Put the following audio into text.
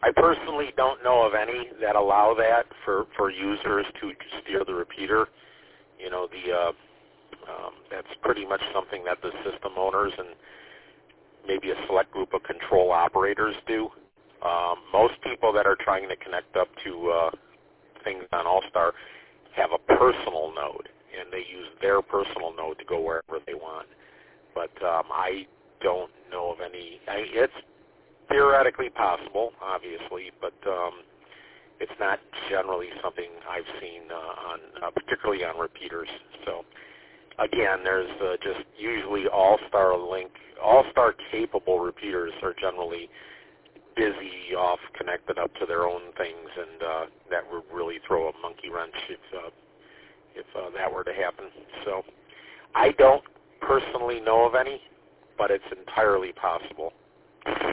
I personally don't know of any that allow that for users to steer the repeater. You know, that's pretty much something that the system owners and maybe a select group of control operators do. Most people that are trying to connect up to things on All-Star have a personal node, and they use their personal node to go wherever they want. But I don't know of any. It's theoretically possible, obviously, but it's not generally something I've seen particularly on repeaters. So again, there's just usually All-Star capable repeaters are generally busy off connected up to their own things, and that would really throw a monkey wrench if that were to happen. So I don't personally know of any, but it's entirely possible.